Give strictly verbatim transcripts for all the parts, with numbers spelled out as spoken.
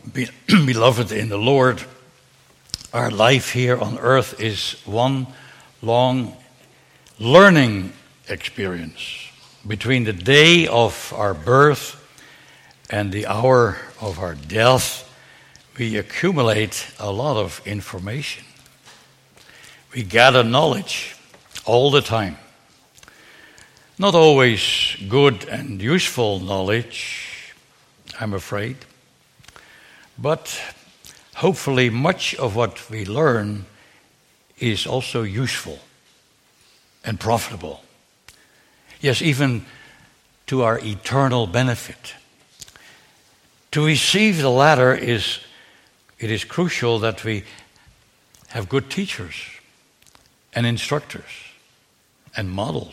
be- beloved in the Lord, our life here on earth is one long learning experience. Between the day of our birth and the hour of our death, we accumulate a lot of information. We gather knowledge all the time. Not always good and useful knowledge, I'm afraid. But hopefully much of what we learn is also useful and profitable. Yes, even to our eternal benefit. To receive the latter is, it is crucial that we have good teachers and instructors and models.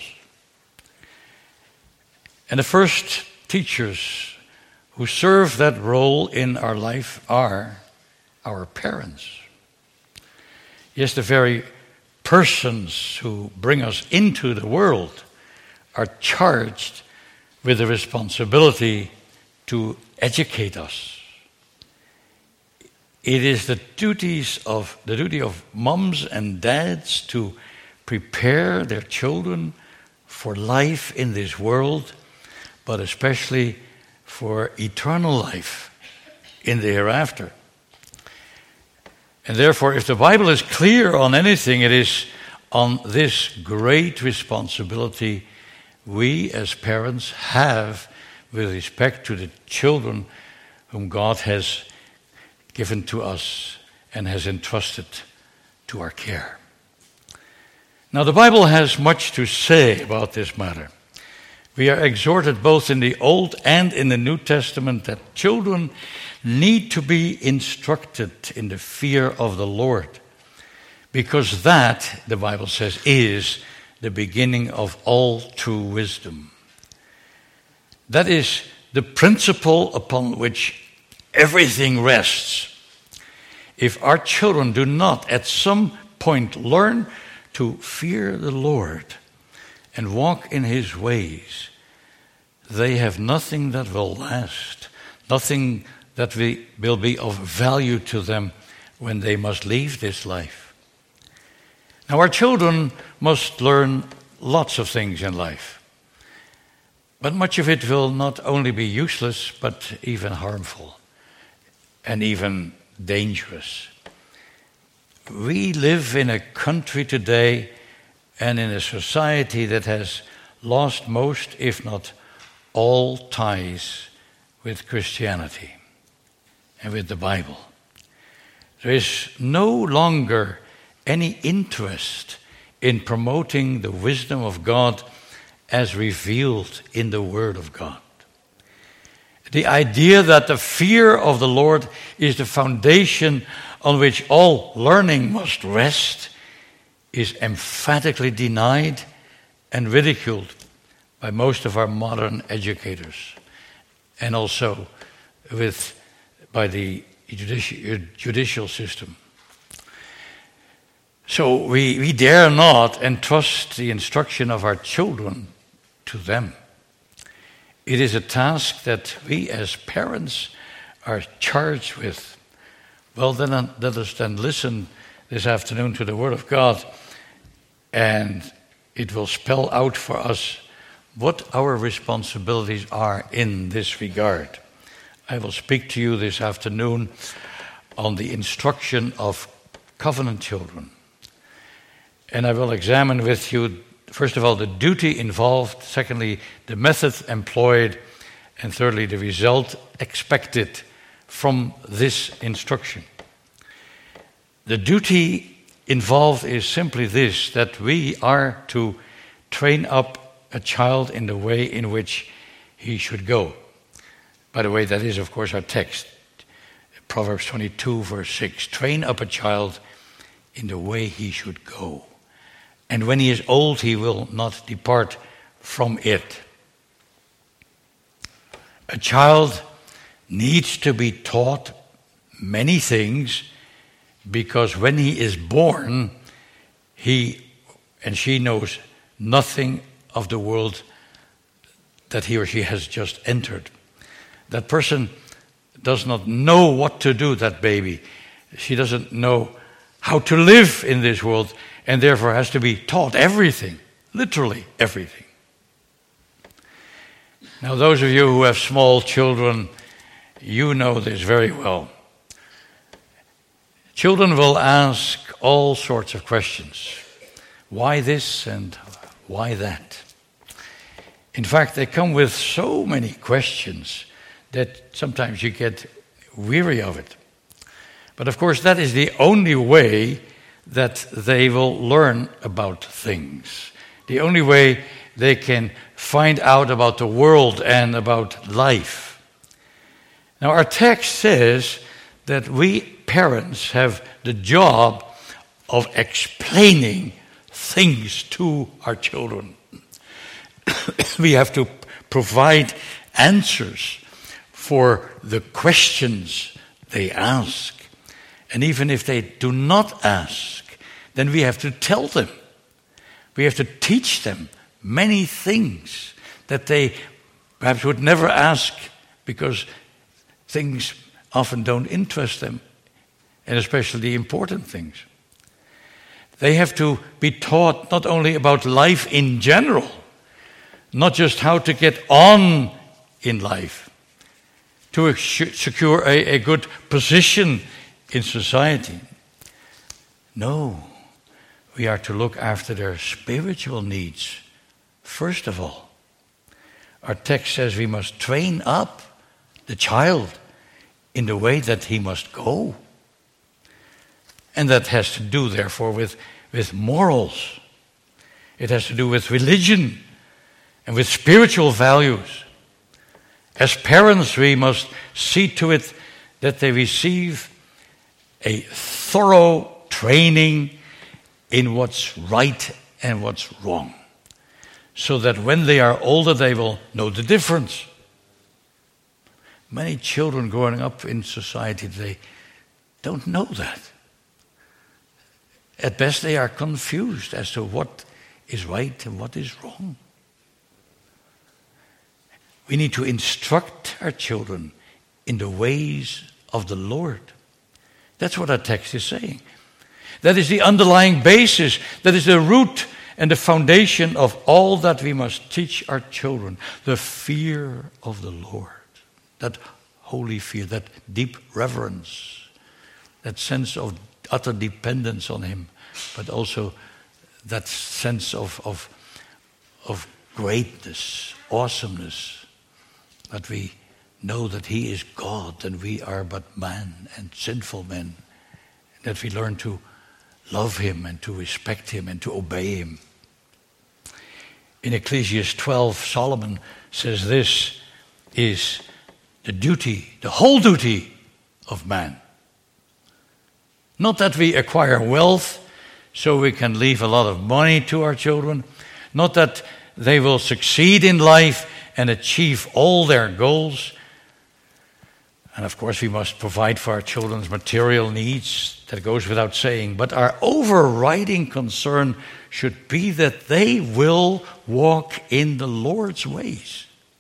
And the first teachers who serve that role in our life are our parents. Yes, the very persons who bring us into the world are charged with the responsibility to educate us. It is the duties of the duty of moms and dads to prepare their children for life in this world, but especially for eternal life in the hereafter. And therefore, if the Bible is clear on anything, it is on this great responsibility we as parents have with respect to the children whom God has given to us and has entrusted to our care. Now, the Bible has much to say about this matter. We are exhorted both in the Old and in the New Testament that children need to be instructed in the fear of the Lord, because that, the Bible says, is the beginning of all true wisdom. That is the principle upon which everything rests. If our children do not at some point learn to fear the Lord and walk in His ways, they have nothing that will last, nothing that we, will be of value to them when they must leave this life. Now, our children must learn lots of things in life, but much of it will not only be useless, but even harmful and even dangerous. We live in a country today and in a society that has lost most, if not all, ties with Christianity and with the Bible. There is no longer any interest in promoting the wisdom of God as revealed in the Word of God. The idea that the fear of the Lord is the foundation on which all learning must rest is emphatically denied and ridiculed by most of our modern educators, and also with by the judicial, judicial system. So we, we dare not entrust the instruction of our children to them. It is a task that we as parents are charged with. Well, then let us then listen this afternoon to the Word of God, and it will spell out for us what our responsibilities are in this regard. I will speak to you this afternoon on the instruction of covenant children. And I will examine with you, first of all, the duty involved, secondly, the method employed, and thirdly, the result expected from this instruction. The duty involved is simply this, that we are to train up a child in the way in which he should go. By the way, that is, of course, our text. Proverbs twenty-two, verse six. Train up a child in the way he should go. And when he is old, he will not depart from it. A child needs to be taught many things, because when he is born, he and she knows nothing of the world that he or she has just entered. That person does not know what to do, that baby. She doesn't know how to live in this world, and therefore has to be taught everything, literally everything. Now, those of you who have small children, you know this very well. Children will ask all sorts of questions. Why this and why that? In fact, they come with so many questions that sometimes you get weary of it. But of course, that is the only way that they will learn about things. The only way they can find out about the world and about life. Now, our text says that we parents have the job of explaining things to our children. We have to provide answers for the questions they ask. And even if they do not ask, then we have to tell them. We have to teach them many things that they perhaps would never ask, because things often don't interest them, and especially the important things. They have to be taught not only about life in general, not just how to get on in life, to secure a, a good position in society. No, we are to look after their spiritual needs first of all. Our text says we must train up the child in the way that he must go. And that has to do, therefore, with, with morals. It has to do with religion and with spiritual values. As parents, we must see to it that they receive a thorough training in what's right and what's wrong, so that when they are older, they will know the difference. Many children growing up in society today don't know that. At best, they are confused as to what is right and what is wrong. We need to instruct our children in the ways of the Lord. That's what our text is saying. That is the underlying basis. That is the root and the foundation of all that we must teach our children. The fear of the Lord. That holy fear, that deep reverence, that sense of utter dependence on Him, but also that sense of, of, of greatness, awesomeness, that we know that He is God and we are but man and sinful men, that we learn to love Him and to respect Him and to obey Him. In Ecclesiastes twelve, Solomon says this is the duty, the whole duty of man. Not that we acquire wealth so we can leave a lot of money to our children, not that they will succeed in life and achieve all their goals. And of course we must provide for our children's material needs, that goes without saying, but our overriding concern should be that they will walk in the Lord's ways.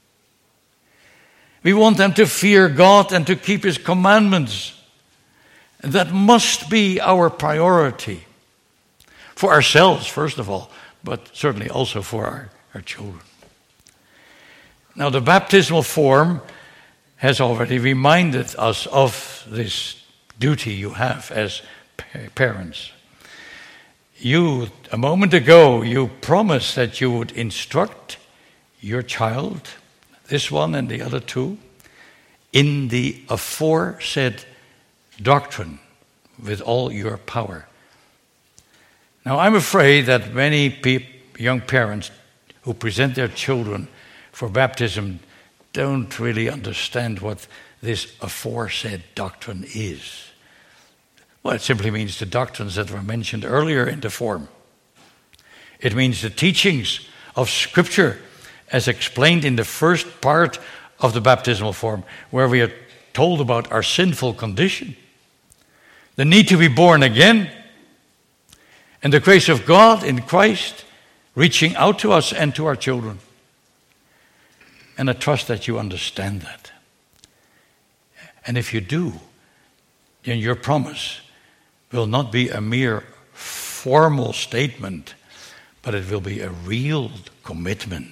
We want them to fear God and to keep His commandments. And that must be our priority. For ourselves, first of all, but certainly also for our, our children. Now, the baptismal form has already reminded us of this duty you have as parents. You, a moment ago, you promised that you would instruct your child, this one and the other two, in the aforesaid doctrine with all your power. Now, I'm afraid that many pe- young parents who present their children for baptism don't really understand what this aforesaid doctrine is. Well, it simply means the doctrines that were mentioned earlier in the form. It means the teachings of Scripture as explained in the first part of the baptismal form, where we are told about our sinful condition, the need to be born again, and the grace of God in Christ reaching out to us and to our children. And I trust that you understand that. And if you do, then your promise will not be a mere formal statement, but it will be a real commitment.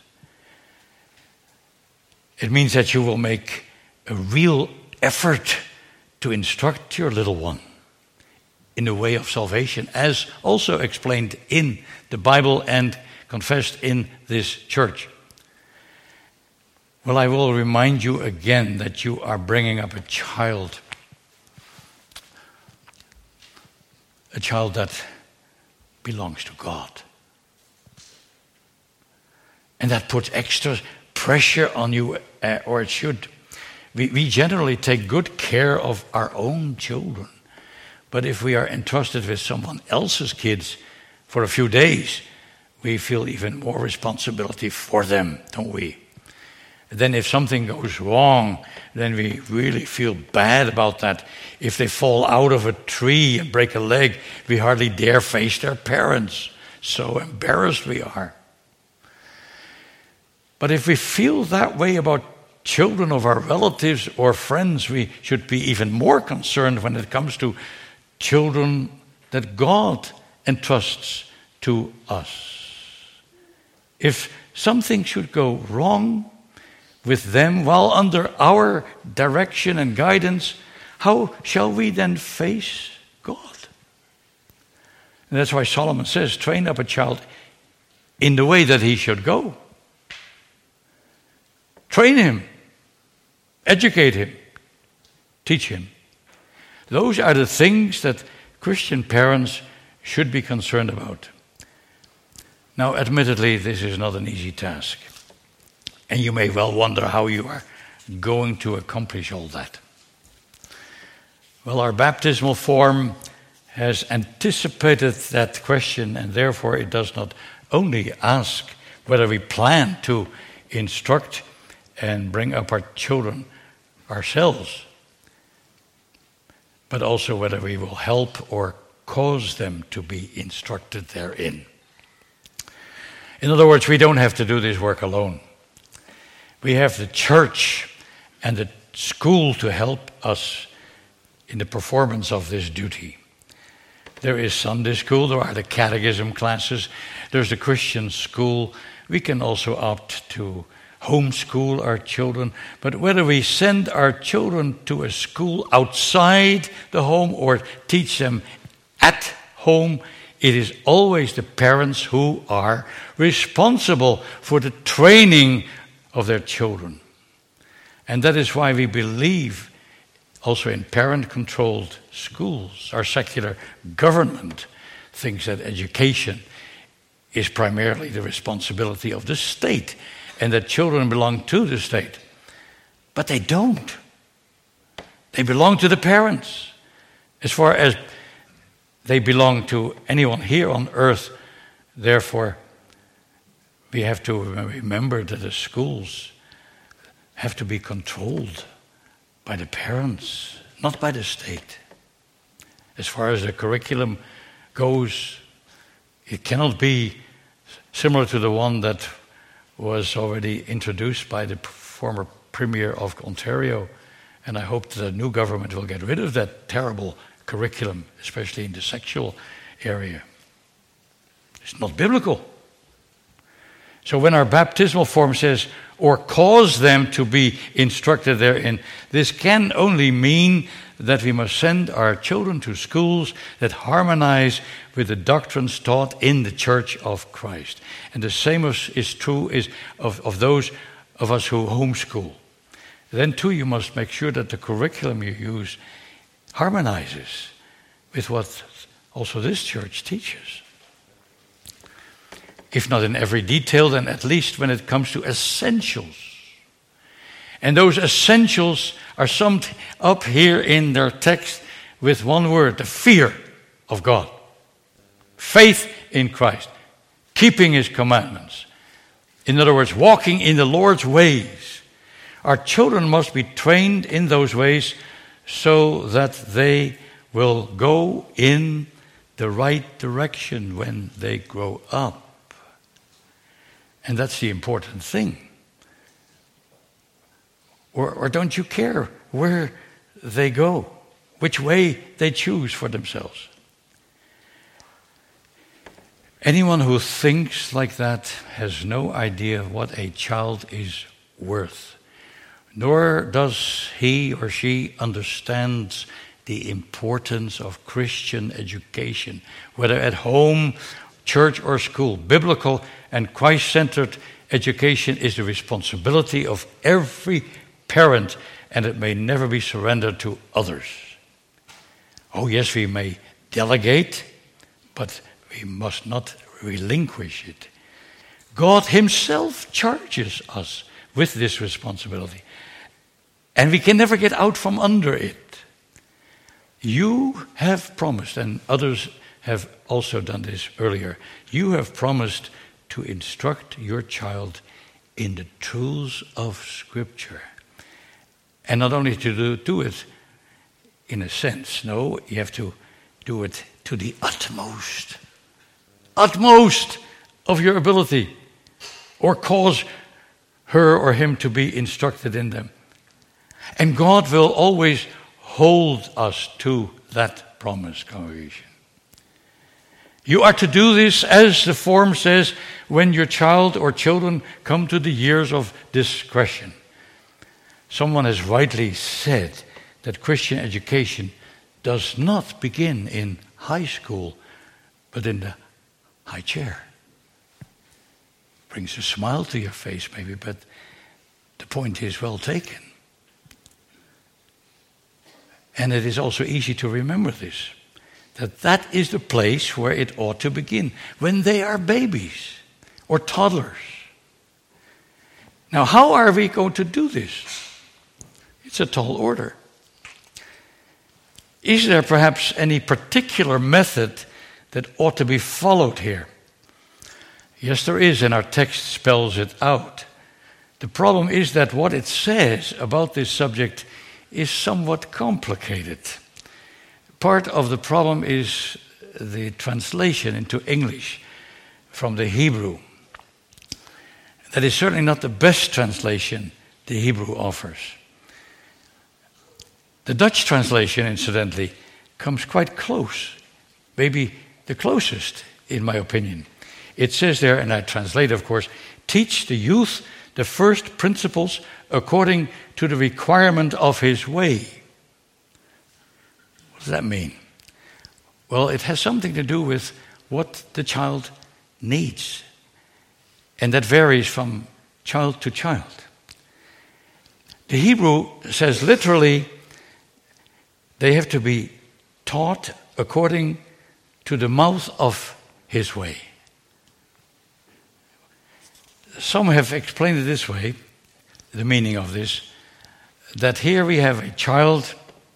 It means that you will make a real effort to instruct your little one in the way of salvation, as also explained in the Bible and confessed in this church. Well, I will remind you again that you are bringing up a child, a child that belongs to God. And that puts extra pressure on you, uh, or it should. We, we generally take good care of our own children. But if we are entrusted with someone else's kids for a few days, we feel even more responsibility for them, don't we? Then if something goes wrong, then we really feel bad about that. If they fall out of a tree and break a leg, we hardly dare face their parents. So embarrassed we are. But if we feel that way about children of our relatives or friends, we should be even more concerned when it comes to children that God entrusts to us. If something should go wrong with them while under our direction and guidance, how shall we then face God? And that's why Solomon says, train up a child in the way that he should go. Train him, educate him, teach him. Those are the things that Christian parents should be concerned about. Now, admittedly, this is not an easy task. And you may well wonder how you are going to accomplish all that. Well, our baptismal form has anticipated that question, and therefore it does not only ask whether we plan to instruct and bring up our children ourselves, but also whether we will help or cause them to be instructed therein. In other words, we don't have to do this work alone. We have the church and the school to help us in the performance of this duty. There is Sunday school, there are the catechism classes, there's the Christian school. We can also opt to homeschool our children. But whether we send our children to a school outside the home or teach them at home, it is always the parents who are responsible for the training of their children. And that is why we believe also in parent-controlled schools. Our secular government thinks that education is primarily the responsibility of the state and that children belong to the state. But they don't. They belong to the parents. As far as they belong to anyone here on earth, therefore, we have to remember that the schools have to be controlled by the parents, not by the state. As far as the curriculum goes, it cannot be similar to the one that was already introduced by the former Premier of Ontario, and I hope that the new government will get rid of that terrible curriculum, especially in the sexual area. It's not biblical. So when our baptismal form says, or cause them to be instructed therein, this can only mean that we must send our children to schools that harmonize with the doctrines taught in the Church of Christ. And the same is true is of, of those of us who homeschool. Then too, you must make sure that the curriculum you use harmonizes with what also this church teaches. If not in every detail, then at least when it comes to essentials. And those essentials are summed up here in their text with one word, the fear of God. Faith in Christ. Keeping His commandments. In other words, walking in the Lord's ways. Our children must be trained in those ways so that they will go in the right direction when they grow up. And that's the important thing. Or, or don't you care where they go, which way they choose for themselves? Anyone who thinks like that has no idea what a child is worth, nor does he or she understand the importance of Christian education, whether at home, church, or school. Biblical and Christ-centered education is the responsibility of every parent, and it may never be surrendered to others. Oh yes, we may delegate, but we must not relinquish it. God himself charges us with this responsibility, and we can never get out from under it. You have promised, and others have also done this earlier, you have promised to instruct your child in the truths of Scripture. And not only to do, do it in a sense, no, you have to do it to the utmost, utmost of your ability, or cause her or him to be instructed in them. And God will always hold us to that promise, congregation. You are to do this, as the form says, when your child or children come to the years of discretion. Someone has rightly said that Christian education does not begin in high school, but in the high chair. Brings a smile to your face, maybe, but the point is well taken. And it is also easy to remember this, that that is the place where it ought to begin, when they are babies or toddlers. Now, how are we going to do this? It's a tall order. Is there perhaps any particular method that ought to be followed here? Yes, there is, and our text spells it out. The problem is that what it says about this subject is somewhat complicated. Part of the problem is the translation into English from the Hebrew. That is certainly not the best translation the Hebrew offers. The Dutch translation, incidentally, comes quite close, maybe the closest, in my opinion. It says there, and I translate, of course, teach the youth the first principles according to the requirement of his way. What does that mean? Well, it has something to do with what the child needs. And that varies from child to child. The Hebrew says literally, they have to be taught according to the mouth of his way. Some have explained it this way, the meaning of this, that here we have a child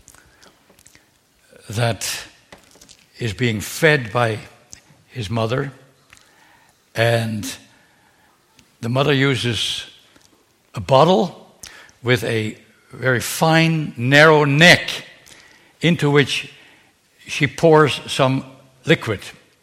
that is being fed by his mother, and the mother uses a bottle with a very fine, narrow neck into which she pours some liquid.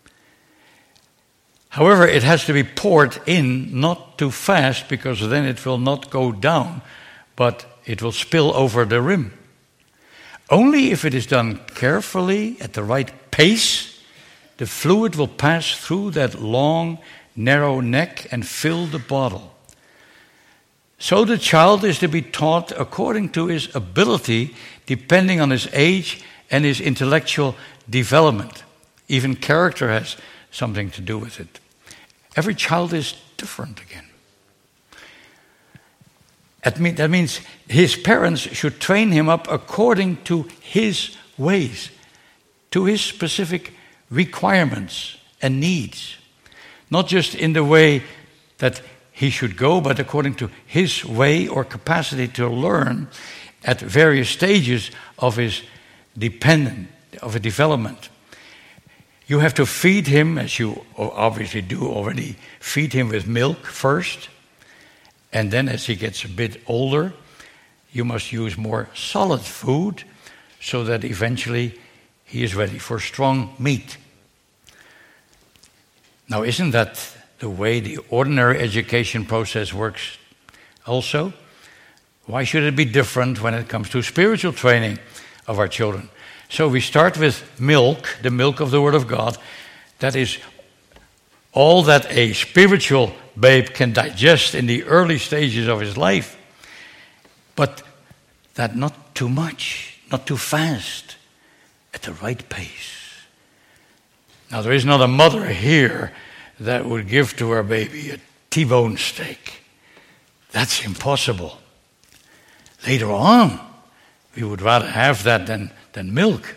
However, it has to be poured in not too fast, because then it will not go down, but it will spill over the rim. Only if it is done carefully, at the right pace, the fluid will pass through that long, narrow neck and fill the bottle. So the child is to be taught according to his ability, depending on his age and his intellectual development. Even character has something to do with it. Every child is different again. That means his parents should train him up according to his ways, to his specific requirements and needs. Not just in the way that he should go, but according to his way or capacity to learn at various stages of his dependent, of a development. You have to feed him, as you obviously do already, feed him with milk first. And then as he gets a bit older, you must use more solid food so that eventually he is ready for strong meat. Now, isn't that the way the ordinary education process works also? Why should it be different when it comes to spiritual training of our children? So we start with milk, the milk of the Word of God. That is all that a spiritual babe can digest in the early stages of his life. But that not too much, not too fast, at the right pace. Now, there is not a mother here that would give to her baby a T-bone steak. That's impossible. Later on, we would rather have that than, than milk.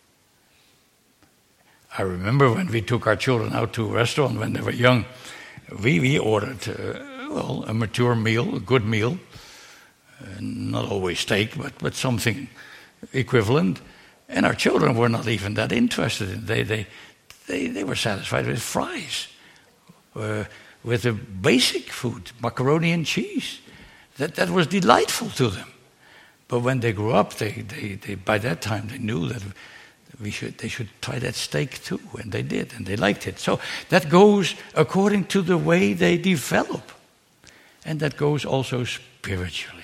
I remember when we took our children out to a restaurant when they were young, we, we ordered uh, well, a mature meal, a good meal. Uh, not always steak, but, but something equivalent. And our children were not even that interested in it. They, they, they, they were satisfied with fries, uh, with the basic food, macaroni and cheese. That, that was delightful to them. But when they grew up, they, they, they by that time they knew that we should they should try that steak too, and they did, and they liked it. So that goes according to the way they develop, and that goes also spiritually.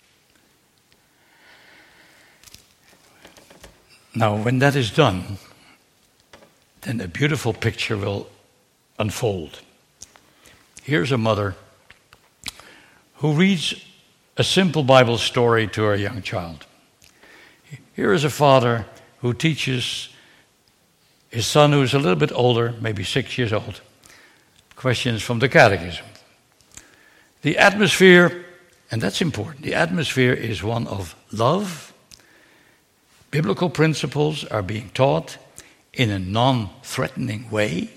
Now, when that is done, then a beautiful picture will unfold. Here's a mother who reads a simple Bible story to her young child. Here is a father who teaches his son, who's a little bit older, maybe six years old, questions from the catechism. The atmosphere, and that's important, the atmosphere is one of love. Biblical principles are being taught in a non-threatening way.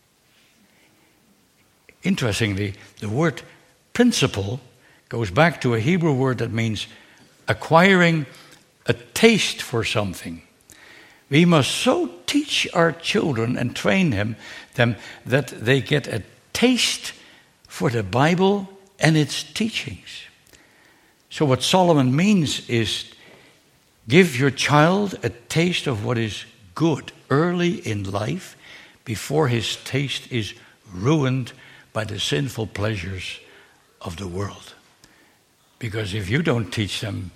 Interestingly, the word principle goes back to a Hebrew word that means acquiring a taste for something. We must so teach our children and train them, them that they get a taste for the Bible and its teachings. So what Solomon means is give your child a taste of what is good early in life before his taste is ruined by the sinful pleasures of the world. Because if you don't teach them,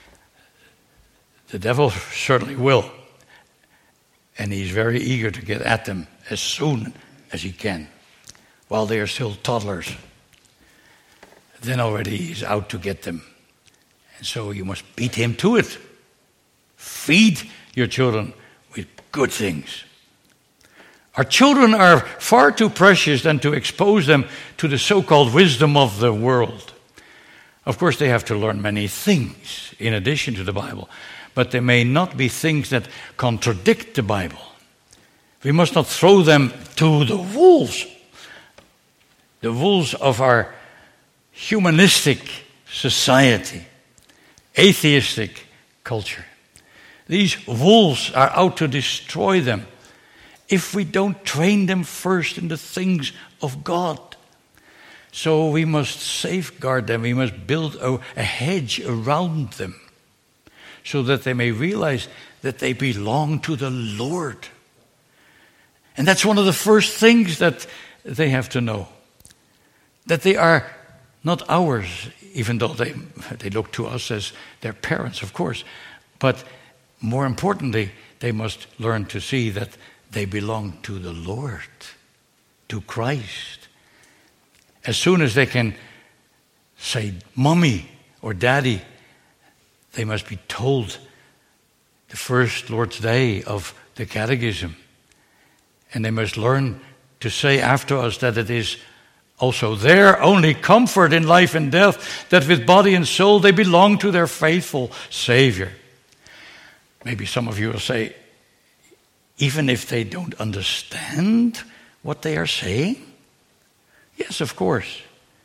the devil certainly will. And he's very eager to get at them as soon as he can, while they are still toddlers. Then already he's out to get them. And so you must beat him to it. Feed your children with good things. Our children are far too precious than to expose them to the so-called wisdom of the world. Of course, they have to learn many things in addition to the Bible, but they may not be things that contradict the Bible. We must not throw them to the wolves, the wolves of our humanistic society, atheistic culture. These wolves are out to destroy them if we don't train them first in the things of God. So we must safeguard them. We must build a, a hedge around them so that they may realize that they belong to the Lord. And that's one of the first things that they have to know. That they are not ours, even though they, they look to us as their parents, of course. But more importantly, they must learn to see that they belong to the Lord, to Christ. As soon as they can say, Mommy or Daddy, they must be told the first Lord's Day of the Catechism. And they must learn to say after us that it is also their only comfort in life and death, that with body and soul they belong to their faithful Savior. Maybe some of you will say, even if they don't understand what they are saying? Yes, of course.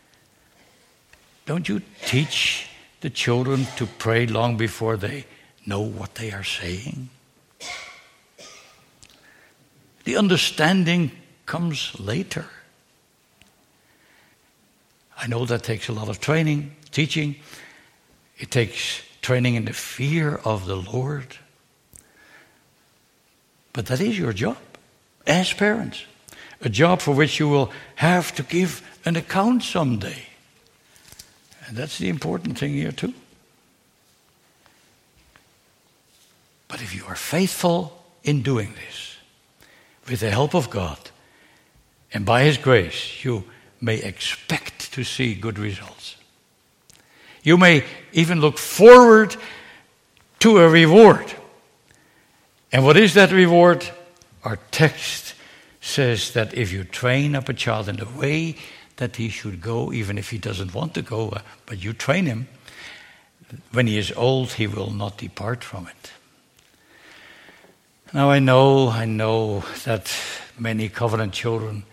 Don't you teach the children to pray long before they know what they are saying? The understanding comes later. I know that takes a lot of training, teaching. It takes training in the fear of the Lord. But that is your job as parents. A job for which you will have to give an account someday. And that's the important thing here too. you are faithful in doing this, with the help of God, and by His grace, you may expect to see good results. You may even look forward to a reward. And what is that reward? Our text says that if you train up a child in the way that he should go, even if he doesn't want to go, but you train him, when he is old, he will not depart from it. Now I know, I know that many covenant children,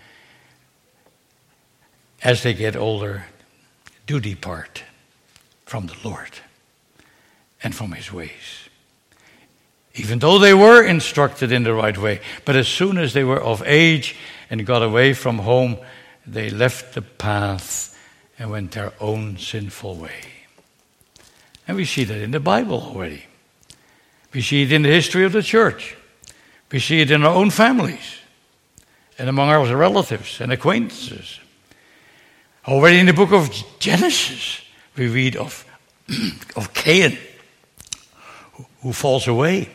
as they get older, do depart from the Lord and from His ways. Even though they were instructed in the right way, but as soon as they were of age and got away from home, they left the path and went their own sinful way. And we see that in the Bible already. We see it in the history of the church. We see it in our own families and among our relatives and acquaintances. Already in the book of Genesis, we read of, of Cain, who falls away.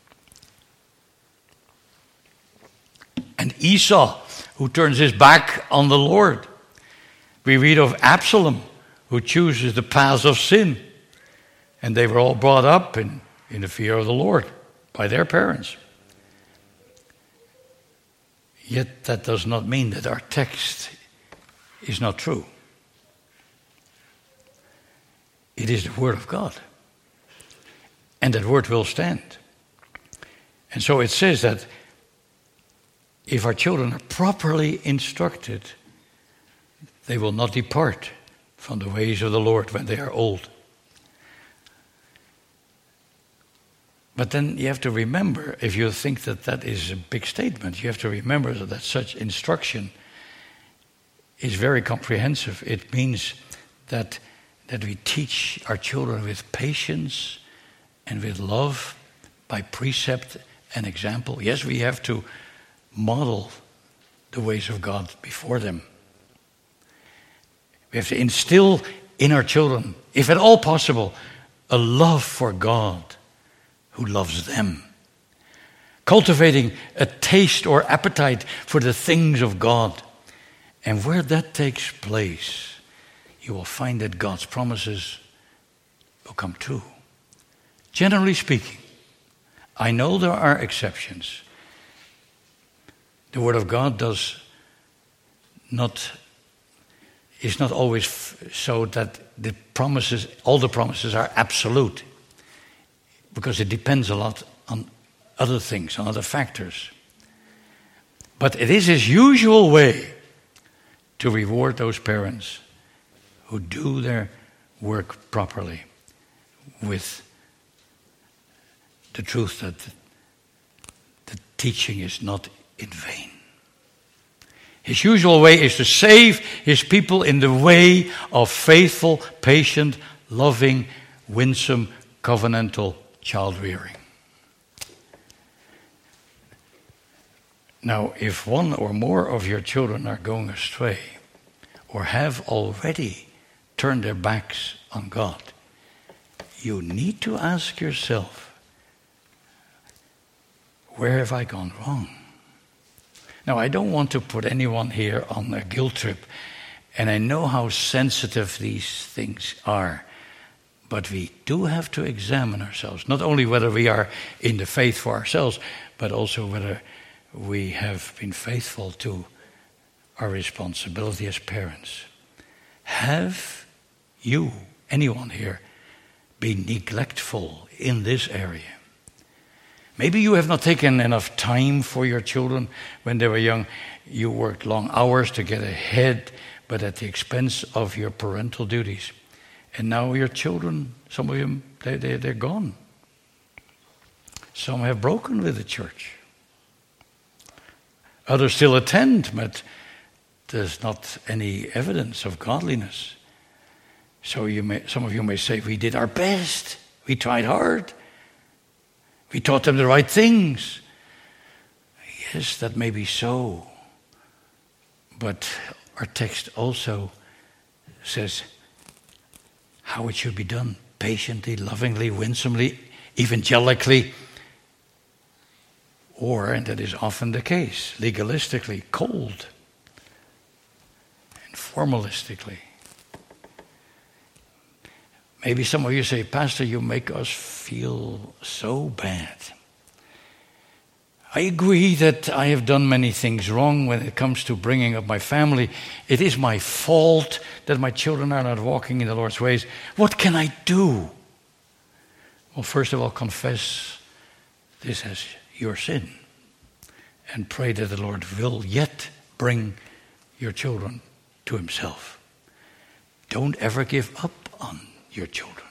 And Esau, who turns his back on the Lord. We read of Absalom, who chooses the paths of sin. And they were all brought up in, in the fear of the Lord by their parents. Yet that does not mean that our text is not true. It is the Word of God. And that Word will stand. And so it says that if our children are properly instructed, they will not depart from the ways of the Lord when they are old. But then you have to remember, if you think that that is a big statement, you have to remember that such instruction is very comprehensive. It means that, that we teach our children with patience and with love, by precept and example. Yes, we have to model the ways of God before them. We have to instill in our children, if at all possible, a love for God who loves them. Cultivating a taste or appetite for the things of God. And where that takes place, you will find that God's promises will come true. Generally speaking, I know there are exceptions. The Word of God does not, is not always f- so that the promises, all the promises are absolute, because it depends a lot on other things, on other factors. But it is His usual way to reward those parents who do their work properly with the truth that the teaching is not in vain. His usual way is to save His people in the way of faithful, patient, loving, winsome, covenantal child rearing. Now, if one or more of your children are going astray or have already turned their backs on God, you need to ask yourself, where have I gone wrong? Now, I don't want to put anyone here on a guilt trip, and I know how sensitive these things are. But we do have to examine ourselves, not only whether we are in the faith for ourselves, but also whether we have been faithful to our responsibility as parents. Have you, anyone here, been neglectful in this area? Maybe you have not taken enough time for your children when they were young. You worked long hours to get ahead, but at the expense of your parental duties. And now your children, some of them, they, they, they're gone. Some have broken with the church. Others still attend, but there's not any evidence of godliness. So you may, some of you may say, we did our best. We tried hard. We taught them the right things. Yes, that may be so. But our text also says how it should be done. Patiently, lovingly, winsomely, evangelically, Or, and that is often the case, legalistically cold and formalistically. Maybe some of you say, Pastor, you make us feel so bad. I agree that I have done many things wrong when it comes to bringing up my family. It is my fault that my children are not walking in the Lord's ways. What can I do? Well, first of all, confess this as your sin and pray that the Lord will yet bring your children to himself. Don't ever give up on your children.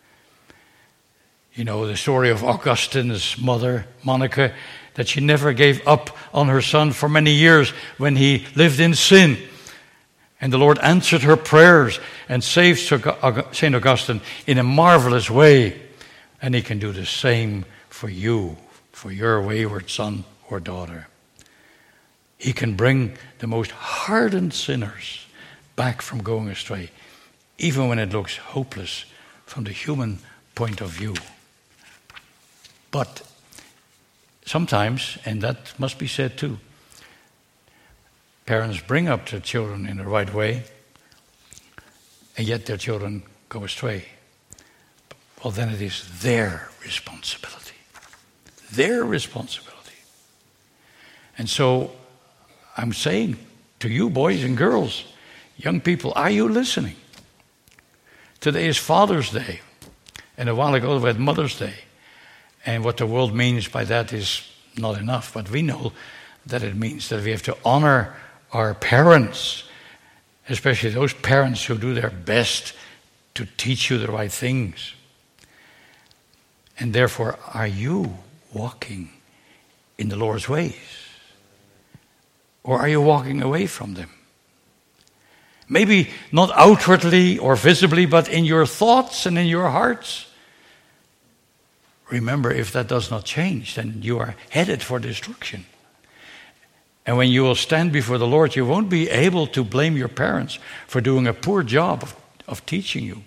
You know the story of Augustine's mother, Monica, that she never gave up on her son for many years when he lived in sin. And the Lord answered her prayers and saved Saint Augustine in a marvelous way. And he can do the same for you, for your wayward son or daughter. He can bring the most hardened sinners back from going astray, even when it looks hopeless from the human point of view. But sometimes, and that must be said too, parents bring up their children in the right way, and yet their children go astray. Well, then it is their responsibility. Their responsibility. And so I'm saying to you, boys and girls, young people, are you listening? Today is Father's Day, and a while ago we had Mother's Day. And what the world means by that is not enough, but we know that it means that we have to honor our parents, especially those parents who do their best to teach you the right things. And therefore, are you walking in the Lord's ways? Or are you walking away from them? Maybe not outwardly or visibly, but in your thoughts and in your hearts. Remember, if that does not change, then you are headed for destruction. And when you will stand before the Lord, you won't be able to blame your parents for doing a poor job of, of teaching you.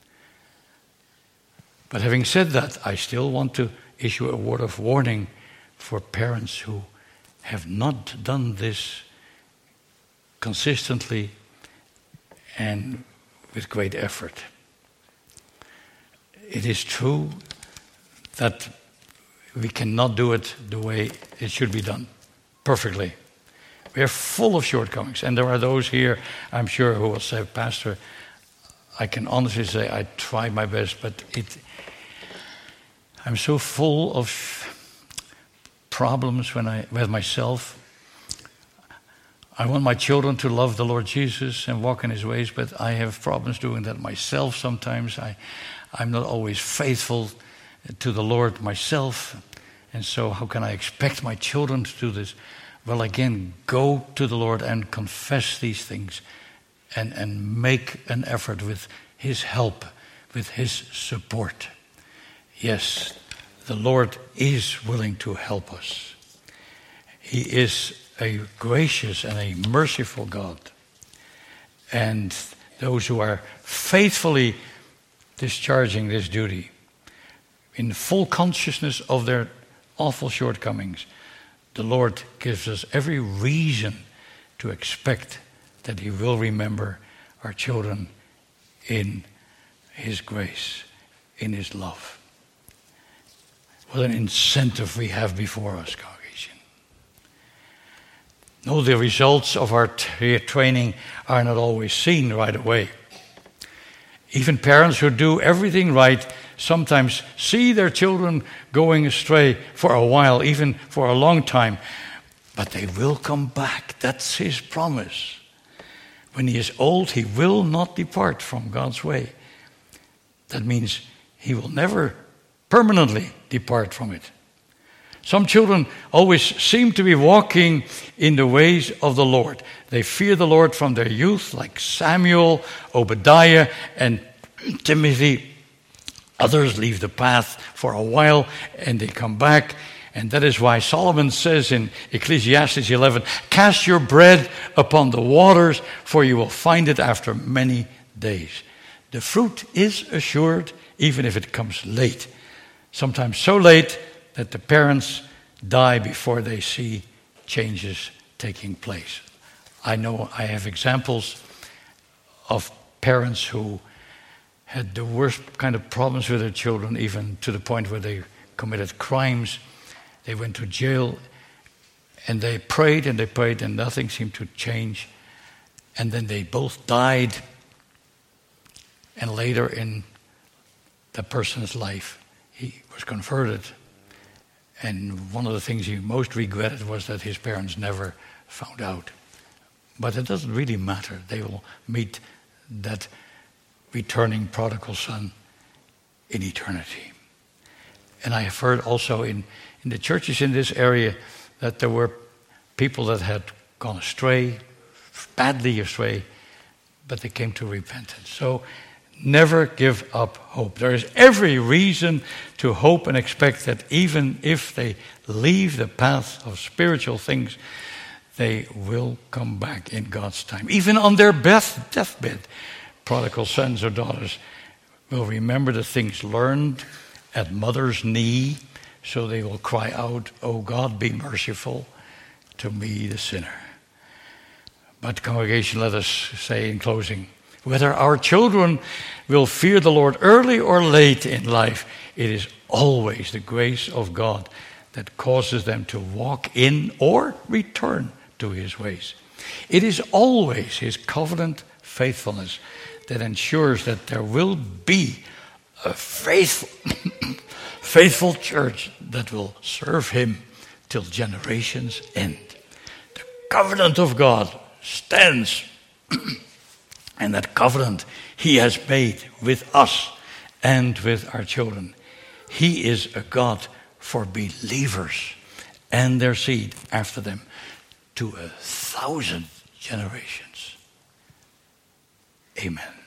But having said that, I still want to issue a word of warning for parents who have not done this consistently and with great effort. It is true that we cannot do it the way it should be done, perfectly. We are full of shortcomings. And there are those here, I'm sure, who will say, Pastor, I can honestly say I tried my best, but it, I'm so full of problems when I with myself. I want my children to love the Lord Jesus and walk in his ways, but I have problems doing that myself sometimes. I, I'm not always faithful to the Lord myself, and so how can I expect my children to do this? Well, again, go to the Lord and confess these things and, and make an effort with his help, with his support. Yes, the Lord is willing to help us. He is a gracious and a merciful God. And those who are faithfully discharging this duty in full consciousness of their awful shortcomings, the Lord gives us every reason to expect that he will remember our children in his grace, in his love. What an incentive we have before us, congregation. No, the results of our t- training are not always seen right away. Even parents who do everything right sometimes see their children going astray for a while, even for a long time. But they will come back. That's his promise. When he is old, he will not depart from God's way. That means he will never permanently depart from it. Some children always seem to be walking in the ways of the Lord. They fear the Lord from their youth, like Samuel, Obadiah, and Timothy. Others leave the path for a while and they come back. And that is why Solomon says in Ecclesiastes eleven, cast your bread upon the waters, for you will find it after many days. The fruit is assured, even if it comes late. Sometimes so late that the parents die before they see changes taking place. I know I have examples of parents who had the worst kind of problems with their children, even to the point where they committed crimes. They went to jail, and they prayed and they prayed, and nothing seemed to change. And then they both died. And later in the person's life, he was converted. And one of the things he most regretted was that his parents never found out. But it doesn't really matter. They will meet that returning prodigal son in eternity. And I have heard also in, in the churches in this area that there were people that had gone astray, badly astray, but they came to repentance. So never give up hope. There is every reason to hope and expect that even if they leave the path of spiritual things, they will come back in God's time. Even on their death, deathbed, prodigal sons or daughters will remember the things learned at mother's knee, so they will cry out, "Oh God, be merciful to me, the sinner." But congregation, let us say in closing, whether our children will fear the Lord early or late in life, it is always the grace of God that causes them to walk in or return to his ways. It is always his covenant faithfulness that ensures that there will be a faithful, faithful church that will serve him till generations end. The covenant of God stands, and that covenant he has made with us and with our children. He is a God for believers and their seed after them to a thousand generations. Amen.